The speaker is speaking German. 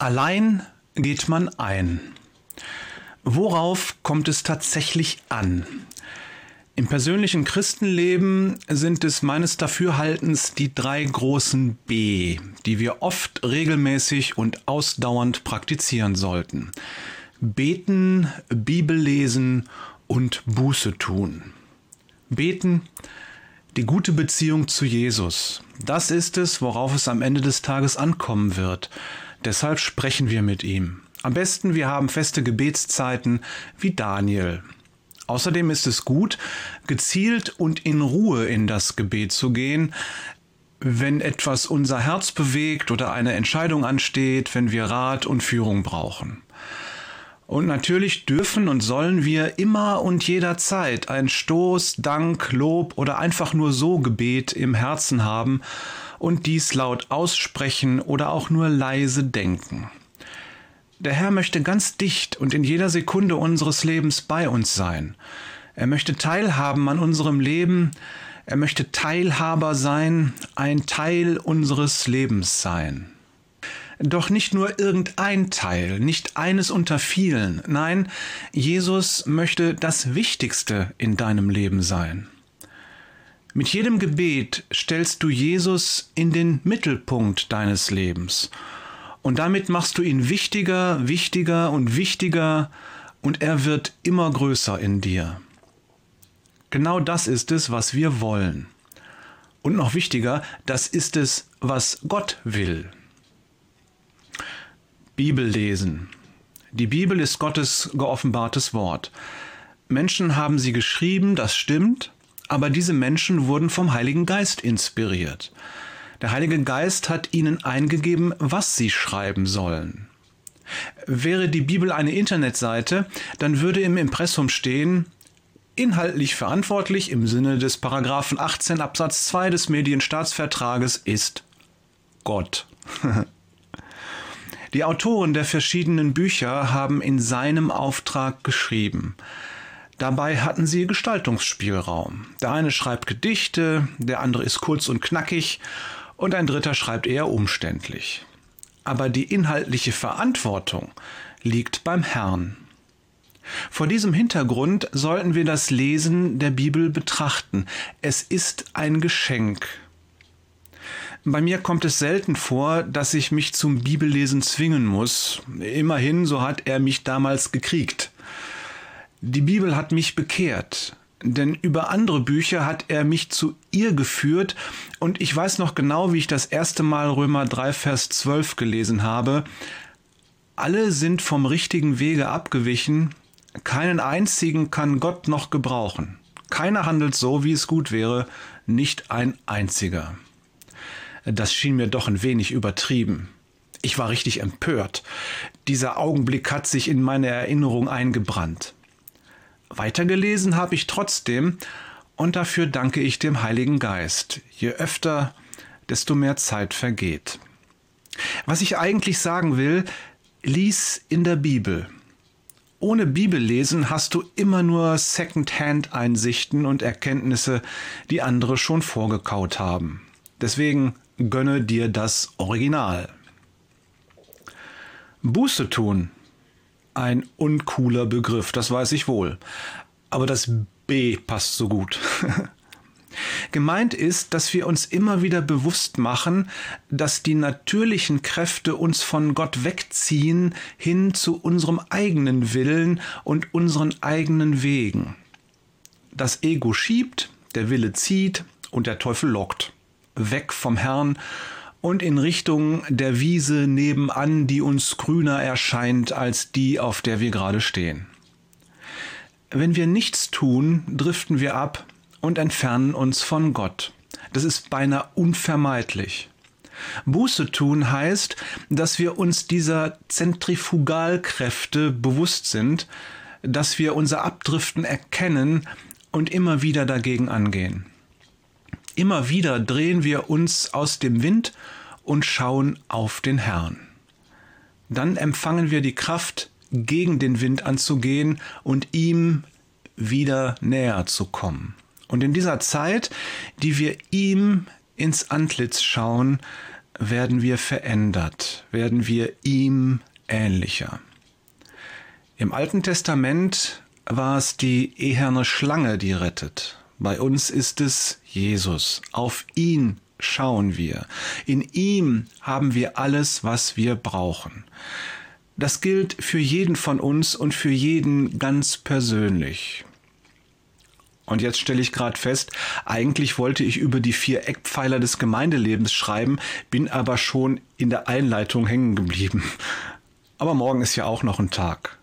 Allein geht man ein. Worauf kommt es tatsächlich an? Im persönlichen Christenleben sind es meines Dafürhaltens die 3 großen B, die wir oft regelmäßig und ausdauernd praktizieren sollten. Beten, Bibel lesen und Buße tun. Beten, die gute Beziehung zu Jesus. Das ist es, worauf es am Ende des Tages ankommen wird. Deshalb sprechen wir mit ihm. Am besten, wir haben feste Gebetszeiten wie Daniel. Außerdem ist es gut, gezielt und in Ruhe in das Gebet zu gehen, wenn etwas unser Herz bewegt oder eine Entscheidung ansteht, wenn wir Rat und Führung brauchen. Und natürlich dürfen und sollen wir immer und jederzeit ein Stoß, Dank, Lob oder einfach nur so Gebet im Herzen haben und dies laut aussprechen oder auch nur leise denken. Der Herr möchte ganz dicht und in jeder Sekunde unseres Lebens bei uns sein. Er möchte teilhaben an unserem Leben. Er möchte Teilhaber sein, ein Teil unseres Lebens sein. Doch nicht nur irgendein Teil, nicht eines unter vielen. Nein, Jesus möchte das Wichtigste in deinem Leben sein. Mit jedem Gebet stellst du Jesus in den Mittelpunkt deines Lebens. Und damit machst du ihn wichtiger, wichtiger und wichtiger und er wird immer größer in dir. Genau das ist es, was wir wollen. Und noch wichtiger, das ist es, was Gott will. Bibel lesen. Die Bibel ist Gottes geoffenbartes Wort. Menschen haben sie geschrieben, das stimmt, aber diese Menschen wurden vom Heiligen Geist inspiriert. Der Heilige Geist hat ihnen eingegeben, was sie schreiben sollen. Wäre die Bibel eine Internetseite, dann würde im Impressum stehen, inhaltlich verantwortlich im Sinne des Paragraphen 18 Absatz 2 des Medienstaatsvertrages ist Gott. Die Autoren der verschiedenen Bücher haben in seinem Auftrag geschrieben. Dabei hatten sie Gestaltungsspielraum. Der eine schreibt Gedichte, der andere ist kurz und knackig und ein dritter schreibt eher umständlich. Aber die inhaltliche Verantwortung liegt beim Herrn. Vor diesem Hintergrund sollten wir das Lesen der Bibel betrachten. Es ist ein Geschenk. Bei mir kommt es selten vor, dass ich mich zum Bibellesen zwingen muss. Immerhin, so hat er mich damals gekriegt. Die Bibel hat mich bekehrt, denn über andere Bücher hat er mich zu ihr geführt und ich weiß noch genau, wie ich das erste Mal Römer 3, Vers 12 gelesen habe. Alle sind vom richtigen Wege abgewichen, keinen einzigen kann Gott noch gebrauchen. Keiner handelt so, wie es gut wäre, nicht ein einziger. Das schien mir doch ein wenig übertrieben. Ich war richtig empört. Dieser Augenblick hat sich in meine Erinnerung eingebrannt. Weitergelesen habe ich trotzdem und dafür danke ich dem Heiligen Geist. Je öfter, desto mehr Zeit vergeht. Was ich eigentlich sagen will, lies in der Bibel. Ohne Bibellesen hast du immer nur Second-Hand-Einsichten und Erkenntnisse, die andere schon vorgekaut haben. Deswegen gönne dir das Original. Buße tun. Ein uncooler Begriff, das weiß ich wohl. Aber das B passt so gut. Gemeint ist, dass wir uns immer wieder bewusst machen, dass die natürlichen Kräfte uns von Gott wegziehen hin zu unserem eigenen Willen und unseren eigenen Wegen. Das Ego schiebt, der Wille zieht und der Teufel lockt. Weg vom Herrn und in Richtung der Wiese nebenan, die uns grüner erscheint als die, auf der wir gerade stehen. Wenn wir nichts tun, driften wir ab und entfernen uns von Gott. Das ist beinahe unvermeidlich. Buße tun heißt, dass wir uns dieser Zentrifugalkräfte bewusst sind, dass wir unser Abdriften erkennen und immer wieder dagegen angehen. Immer wieder drehen wir uns aus dem Wind und schauen auf den Herrn. Dann empfangen wir die Kraft, gegen den Wind anzugehen und ihm wieder näher zu kommen. Und in dieser Zeit, die wir ihm ins Antlitz schauen, werden wir verändert, werden wir ihm ähnlicher. Im Alten Testament war es die eherne Schlange, die rettet. Bei uns ist es Jesus. Auf ihn schauen wir. In ihm haben wir alles, was wir brauchen. Das gilt für jeden von uns und für jeden ganz persönlich. Und jetzt stelle ich gerade fest, eigentlich wollte ich über die 4 Eckpfeiler des Gemeindelebens schreiben, bin aber schon in der Einleitung hängen geblieben. Aber morgen ist ja auch noch ein Tag.